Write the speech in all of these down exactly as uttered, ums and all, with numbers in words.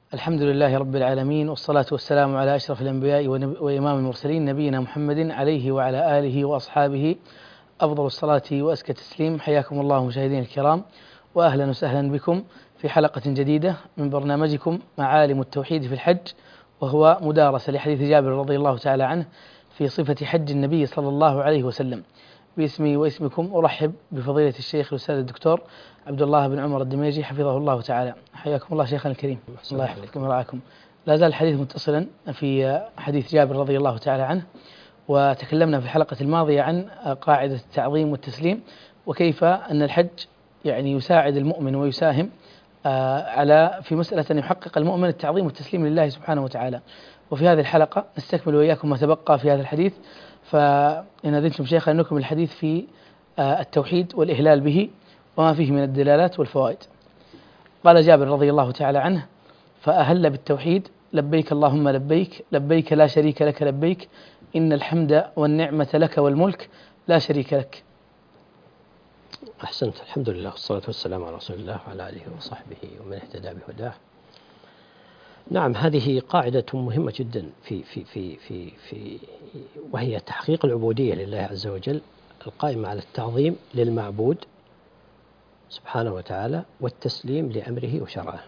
الحمد لله رب العالمين، والصلاة والسلام على أشرف الأنبياء وإمام المرسلين نبينا محمد عليه وعلى آله وأصحابه أفضل الصلاة وأزكى التسليم. حياكم الله مشاهدينا الكرام، وأهلا وسهلا بكم في حلقة جديدة من برنامجكم معالم التوحيد في الحج، وهو مدارسة لحديث جابر رضي الله تعالى عنه في صفة حج النبي صلى الله عليه وسلم. باسمي واسمكم أرحب بفضيلة الشيخ الأستاذ الدكتور عبد الله بن عمر الدميجي حفظه الله تعالى. حياكم الله شيخنا الكريم، الله يحفظكم ورعاكم. لا زال الحديث متصلا في حديث جابر رضي الله تعالى عنه، وتكلمنا في الحلقة الماضية عن قاعدة التعظيم والتسليم، وكيف أن الحج يعني يساعد المؤمن ويساهم على في مسألة أن يحقق المؤمن التعظيم والتسليم لله سبحانه وتعالى. وفي هذه الحلقة نستكمل وإياكم ما تبقى في هذا الحديث، فإن أذنتم شيخا أنكم الحديث في التوحيد والإهلال به وما فيه من الدلالات والفوائد. قال جابر رضي الله تعالى عنه: فأهل بالتوحيد لبيك اللهم لبيك لبيك لا شريك لك لبيك إن الحمد والنعمة لك والملك لا شريك لك. أحسنت، الحمد لله والصلاة والسلام على رسول الله وعلى آله وصحبه ومن اهتدى بهداه. نعم، هذه قاعدة مهمة جدا في في في في في وهي تحقيق العبودية لله عز وجل القائمة على التعظيم للمعبود سبحانه وتعالى والتسليم لأمره وشرعه.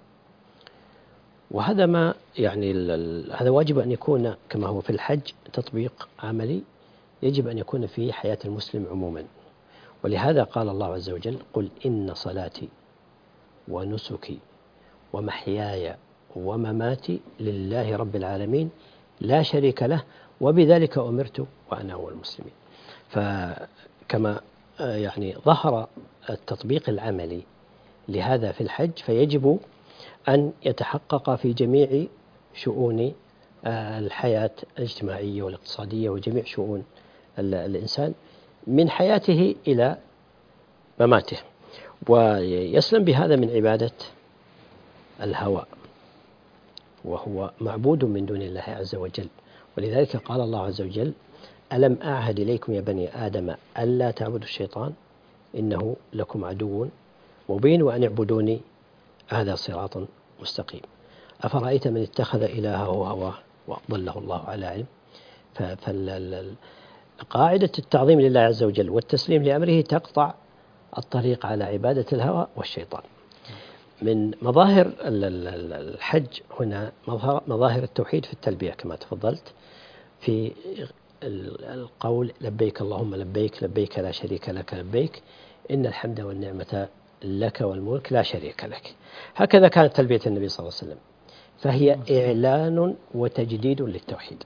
وهذا ما يعني هذا واجب أن يكون كما هو في الحج تطبيق عملي، يجب أن يكون في حياة المسلم عموما. ولهذا قال الله عز وجل: قل إن صلاتي ونسكي ومحياي ومماتي لله رب العالمين لا شريك له وبذلك أمرت وأنا أول المسلمين. فكما يعني ظهر التطبيق العملي لهذا في الحج، فيجب أن يتحقق في جميع شؤون الحياة الاجتماعية والاقتصادية وجميع شؤون الإنسان من حياته إلى مماته، ويسلم بهذا من عبادة الهوى، وهو معبود من دون الله عز وجل. ولذلك قال الله عز وجل: ألم أعهد إليكم يا بني آدم ألا تعبدوا الشيطان إنه لكم عدو مبين وأن اعبدوني هذا صراط مستقيم. أفرأيت من اتخذ إلهه هواه وأضله الله على علم. فقاعدة التعظيم لله عز وجل والتسليم لأمره تقطع الطريق على عبادة الهوى والشيطان. من مظاهر الحج هنا مظاهر التوحيد في التلبية كما تفضلت في القول: لبيك اللهم لبيك لبيك لا شريك لك لبيك إن الحمد والنعمة لك والملك لا شريك لك. هكذا كانت تلبية النبي صلى الله عليه وسلم، فهي إعلان وتجديد للتوحيد.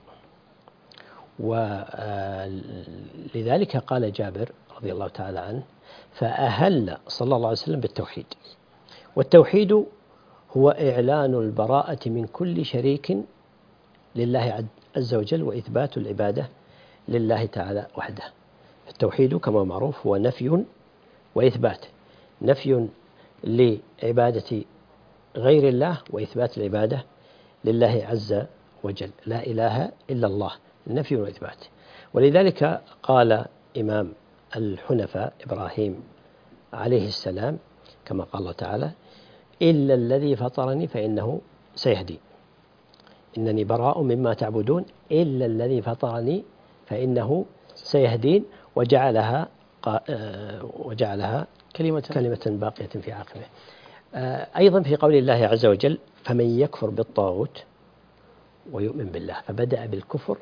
ولذلك قال جابر رضي الله تعالى عنه: فأهل صلى الله عليه وسلم بالتوحيد. والتوحيد هو إعلان البراءة من كل شريك لله عز وجل وإثبات العبادة لله تعالى وحده. التوحيد كما معروف هو نفي وإثبات، نفي لعبادة غير الله وإثبات العبادة لله عز وجل، لا إله إلا الله، نفي وإثبات. ولذلك قال إمام الحنفاء إبراهيم عليه السلام كما قال الله تعالى: إلا الذي فطرني فإنه سيهدي، إنني براء مما تعبدون إلا الذي فطرني فإنه سيهدين، وجعلها وجعلها كلمة كلمة باقية في عقبه. أيضا في قول الله عز وجل: فمن يكفر بالطاغوت ويؤمن بالله، فبدأ بالكفر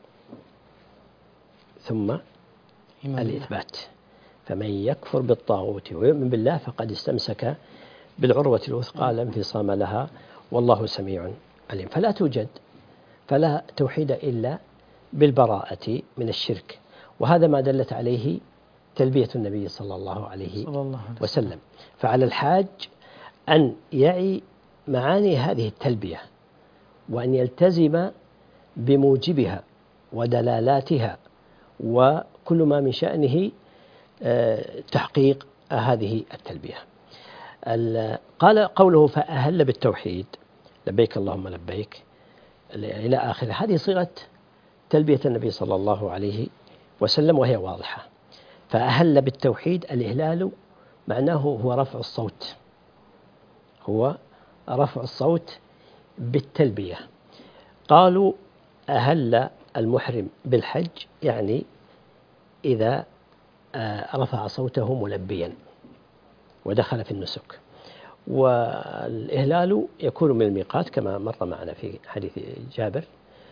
ثم الإثبات. فمن يكفر بالطاغوت ويؤمن بالله فقد استمسك بالعروة الوثقى لا انفصام لها والله سميع عليم. فلا توجد فلا توحيد إلا بالبراءة من الشرك، وهذا ما دلت عليه تلبية النبي صلى الله عليه وسلم. فعلى الحاج أن يعي معاني هذه التلبية وأن يلتزم بموجبها ودلالاتها وكل ما من شأنه تحقيق هذه التلبية. قال قوله: فأهل بالتوحيد لبيك اللهم لبيك إلى آخره، هذه صيغة تلبية النبي صلى الله عليه وسلم وهي واضحة. فأهل بالتوحيد، الإهلال معناه هو رفع الصوت، هو رفع الصوت بالتلبية. قالوا أهل المحرم بالحج يعني إذا رفع صوته ملبيا ودخل في النسك، والإهلال يكون من الميقات كما مر معنا في حديث جابر.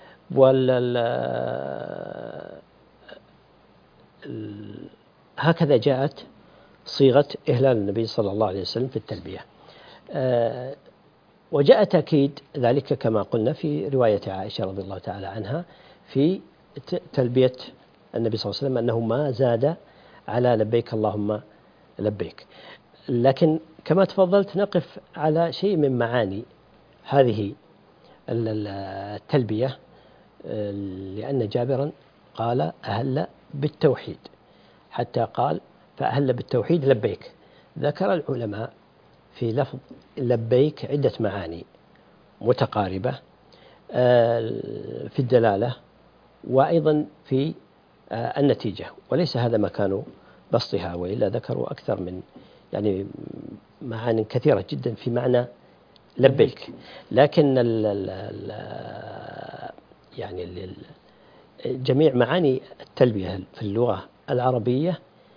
هكذا جاءت صيغة إهلال النبي صلى الله عليه وسلم في التلبية. وجاء تأكيد ذلك كما قلنا في رواية عائشة رضي الله تعالى عنها في تلبية النبي صلى الله عليه وسلم أنه ما زاد على لبيك اللهم لبيك. لكن كما تفضلت نقف على شيء من معاني هذه التلبية، لأن جابرا قال أهل بالتوحيد حتى قال فأهل بالتوحيد لبيك. ذكر العلماء في لفظ لبيك عدة معاني متقاربة في الدلالة وأيضا في النتيجة، وليس هذا مكان بسطها، وإلا ذكروا أكثر من يعني معاني كثيرة جدا في معنى لبيك. لكن ال ال يعني ال جميع معاني التلبية في اللغة العربية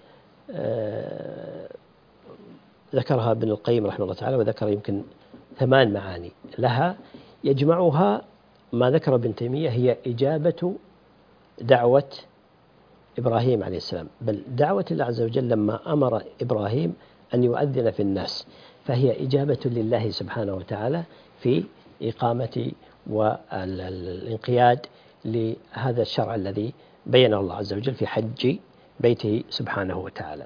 ذكرها ابن القيم رحمه الله تعالى، وذكر يمكن ثمان معاني لها يجمعها ما ذكر ابن تيمية هي إجابة دعوة إبراهيم عليه السلام، بل دعوة الله عز وجل لما أمر إبراهيم أن يؤذن في الناس، فهي إجابة لله سبحانه وتعالى في إقامة والانقياد لهذا الشرع الذي بينه الله عز وجل في حج بيته سبحانه وتعالى.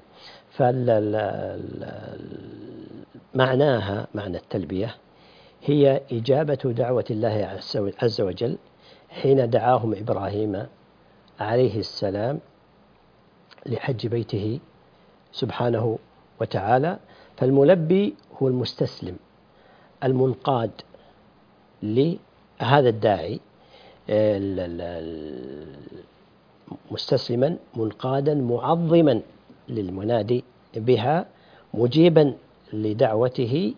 فمعناها معنى التلبية هي إجابة دعوة الله عز وجل حين دعاهم إبراهيم عليه السلام لحج بيته سبحانه وتعالى. فالملبي هو المستسلم المنقاد لهذا الداعي، مستسلما منقادا معظما للمنادي بها، مجيبا لدعوته،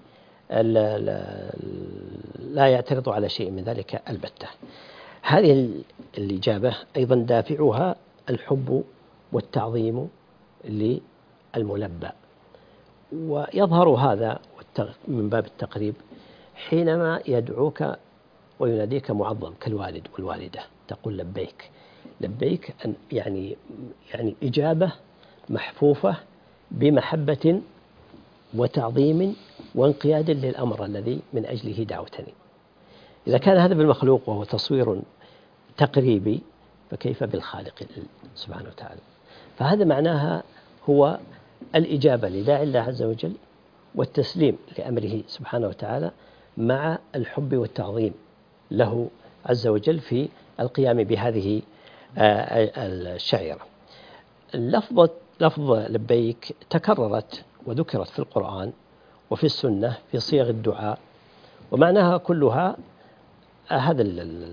لا يعترض على شيء من ذلك البتة. هذه الإجابة أيضا دافعها الحب والتعظيم للملبى، ويظهر هذا من باب التقريب حينما يدعوك ويناديك معظم كالوالد والوالدة، تقول لبيك لبيك، يعني يعني إجابة محفوفة بمحبة وتعظيم وانقياد للأمر الذي من أجله دعوتني. إذا كان هذا بالمخلوق وهو تصوير تقريبي فكيف بالخالق سبحانه وتعالى؟ فهذا معناها هو الإجابة لداعي الله عز وجل والتسليم لأمره سبحانه وتعالى مع الحب والتعظيم له عز وجل في القيام بهذه الشعيرة. اللفظ لفظ لبيك تكررت وذكرت في القرآن وفي السنة في صيغ الدعاء، ومعناها كلها هذا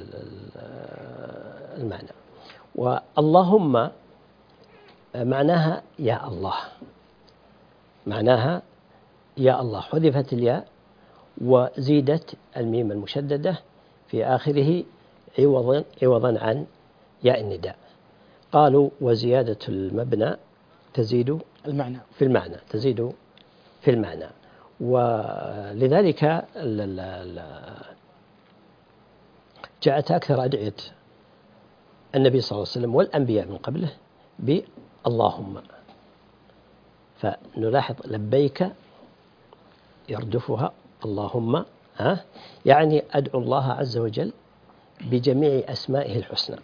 المعنى. واللهم معناها يا الله، معناها يا الله، حذفت الياء وزيدت الميم المشددة في آخره عوضا عوضا عن ياء النداء. قالوا وزيادة المبنى تزيد المعنى في المعنى تزيد في المعنى، ولذلك جاءت أكثر أدعية النبي صلى الله عليه وسلم والأنبياء من قبله باللهم. فنلاحظ لبيك يردفها اللهم، ها يعني أدعو الله عز وجل بجميع أسمائه الحسنى،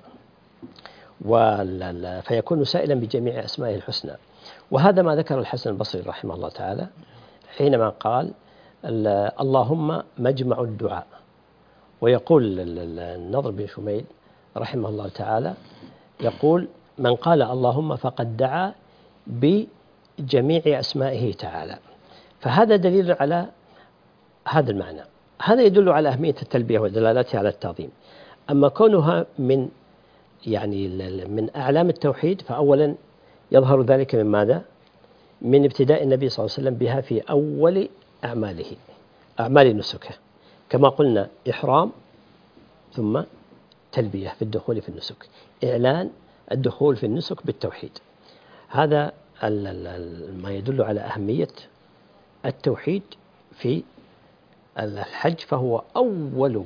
فيكون سائلا بجميع أسمائه الحسنى. وهذا ما ذكر الحسن البصري رحمه الله تعالى حينما قال اللهم مجمع الدعاء. ويقول النضر بن شميل رحمه الله تعالى يقول من قال اللهم فقد دعا بجميع أسمائه تعالى. فهذا دليل على هذا المعنى. هذا يدل على أهمية التلبية ودلالتها على التعظيم. أما كونها من يعني من أعلام التوحيد فأولا يظهر ذلك من ماذا؟ من ابتداء النبي صلى الله عليه وسلم بها في أول أعماله، أعمال نسكه، كما قلنا إحرام ثم تلبية في الدخول في النسك، إعلان الدخول في النسك بالتوحيد. هذا ما يدل على أهمية التوحيد في الحج، فهو أول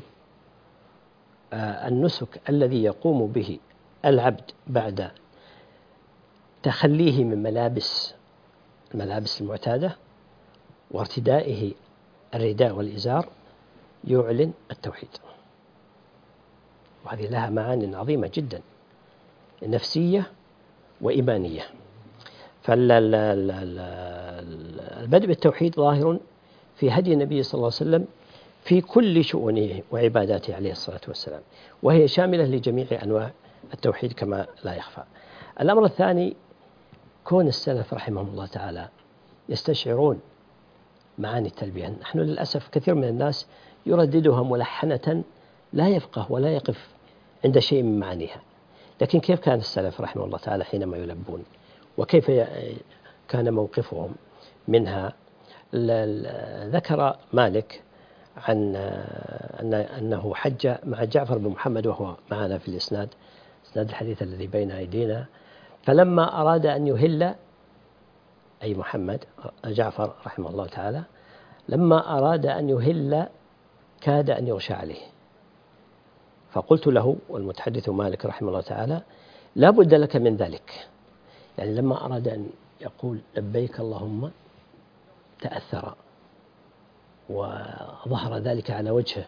النسك الذي يقوم به العبد بعد تخليه من ملابس الملابس المعتادة وارتدائه الرداء والإزار، يعلن التوحيد. وهذه لها معان عظيمة جدا نفسية وإيمانية. فالبدء بالتوحيد ظاهر في هدي النبي صلى الله عليه وسلم في كل شؤونه وعباداته عليه الصلاة والسلام، وهي شاملة لجميع أنواع التوحيد كما لا يخفى. الأمر الثاني، كون السلف رحمهم الله تعالى يستشعرون معاني التلبية. نحن للأسف كثير من الناس يرددها ملحنة، لا يفقه ولا يقف عند شيء من معانيها. لكن كيف كان السلف رحمه الله تعالى حينما يلبون، وكيف كان موقفهم منها؟ ذكر مالك عن أنه حج مع جعفر بن محمد، وهو معنا في الإسناد، إسناد الحديث الذي بين أيدينا. فلما أراد أن يهل، أي محمد جعفر رحمه الله تعالى، لما أراد أن يهل كاد أن يغشى عليه، فقلت له، والمتحدث مالك رحمه الله تعالى، لا بد لك من ذلك. يعني لما أراد أن يقول لبيك اللهم تأثر وظهر ذلك على وجهه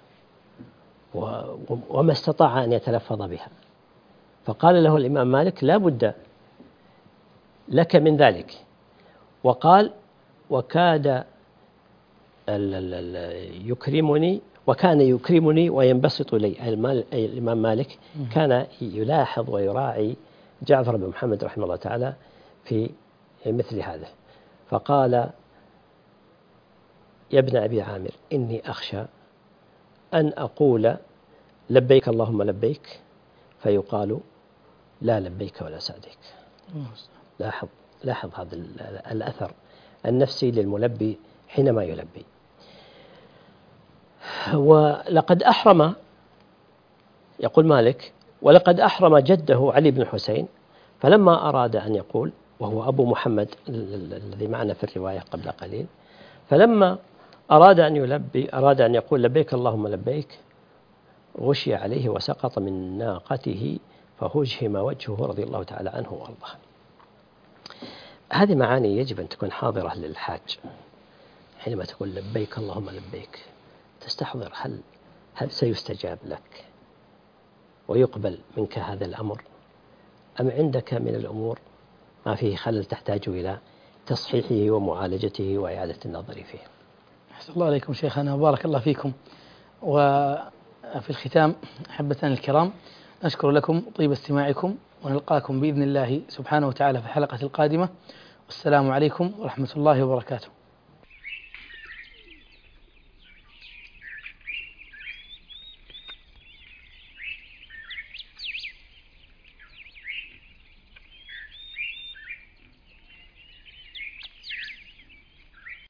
وما استطاع أن يتلفظ بها، فقال له الإمام مالك لا بد لك من ذلك. وقال وكاد يكرمني وكان يكرمني وينبسط لي. أي الإمام مالك كان يلاحظ ويراعي جعفر بن محمد رحمه الله تعالى في مثل هذا. فقال يا ابن أبي عامر إني أخشى أن أقول لبيك اللهم لبيك فيقال لا لبيك ولا سعديك. لاحظ لاحظ هذا الأثر النفسي للملبي حينما يلبي. ولقد أحرم، يقول مالك، ولقد أحرم جده علي بن حسين، فلما أراد أن يقول، وهو أبو محمد الذي معنا في الرواية قبل قليل، فلما أراد أن يلبي أراد أن يقول لبيك اللهم لبيك، غشي عليه وسقط من ناقته فهجهم وجهه رضي الله تعالى عنه وارضاه. هذه معاني يجب أن تكون حاضرة للحاج حينما تقول لبيك اللهم لبيك، تستحضر هل هل سيستجاب لك ويقبل منك هذا الأمر، أم عندك من الأمور ما فيه خلل تحتاج إلى تصحيحه ومعالجته وإعادة النظر فيه. أحسن الله عليكم شيخنا وبارك الله فيكم. وفي الختام أحبتنا الكرام، نشكر لكم طيب استماعكم، ونلقاكم بإذن الله سبحانه وتعالى في الحلقة القادمة. والسلام عليكم ورحمة الله وبركاته.